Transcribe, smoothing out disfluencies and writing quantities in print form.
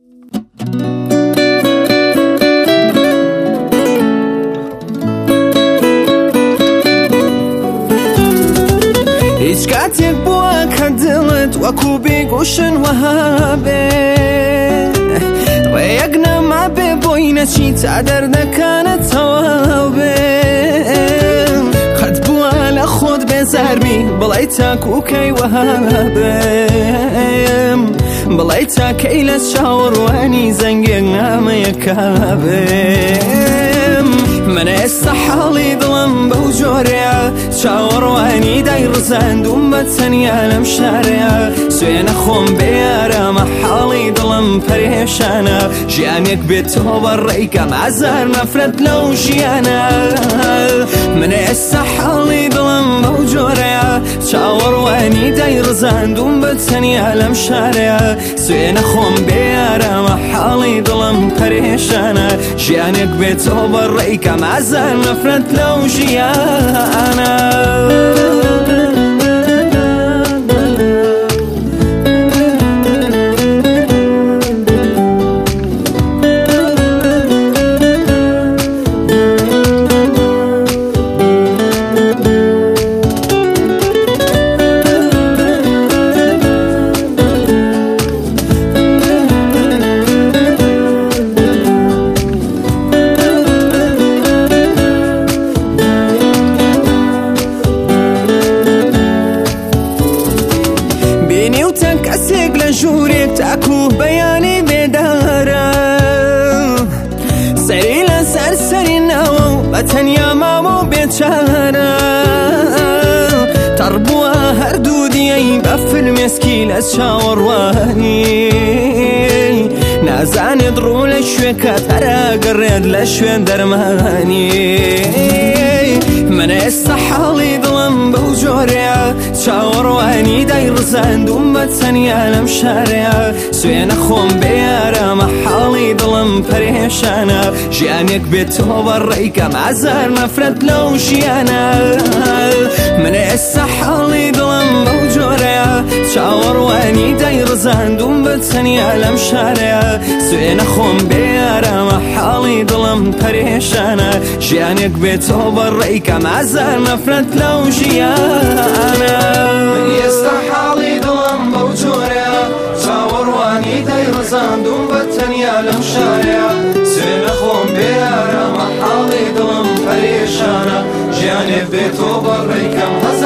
هیچ کاتێک بووە کە دڵت وەکو بێگوشن وەها بێ ڕێیەک نەما بێ بۆی نەچی تا دەردەکانت تەواو بێ قەت بووە لە خۆت بێزاربی بڵێ تاکوکەی وەها بێم بڵێ تاکەی لە چاوەڕوانی زەنگێک نامەیەکا بێم من ئێستا حاڵی دڵم بەو جۆرەیە چاوەڕوانی دایڕزاندوم بە تەنیا لەم شارەیە سوێنە خۆم بێ ئارامە حاڵی دڵم پەرێشانە ژیانێک بێتەوە بەڕێیکەم ئازار نەفرەت لەو ژیانە من ئێستا حاڵی دڵم بەو جۆرەیە چاوەڕوانی دایڕزاندوم بە تەنیا لەم شارەیە سوێنە خۆم بێ ئارامە حاڵی دڵم پەرێشانە ژیانێک بێتەوە بەڕێیکەم ئازار نەفرەت لەو ژیانە کەسێک لە ژوورێک تاکو بەیانی بێدارە سەری لە سەرسەری ناوە و بە تەنیا ماوە و بێچارە تەڕبووە هەردوو دیەی بە فرمێسکی لە چاوەڕوانی نازانێت ڕوو لە شوێکات هەراگەڕێت لە شوێن دەرمانی من ئێستا حاڵی دڵم بەو جۆرەیە چاوەڕوانی دایڕزاندوم بە تەنیا لەم شارەیە سوێنە خۆم بێ ئارامە حاڵی دڵم پەرێشانە ژیانێک بێتەوە بەڕێیکەم ئازار نەفرەت لەو ژیانە من ئێستا حاڵی دڵم بەو جۆرەیە چاوەڕوانی دایڕزاندوم بە تەنیا لەم شارەیە سوێنە خۆم بێ ئارامە حاڵی دڵم پەرێشانە ژیانێک بێتەوە بەڕێیکەم ئازار نەفرەت لەو ژیانە من ئێستا حاڵی دڵم بەو جۆرەیە چاوەڕوانی دایڕزاندوم بە تەنیا لەم شارەیە سوێنە خۆم بێ ئارامە حاڵی دڵم پەرێشانە ژیانێک بێتەوە بەڕێیکەم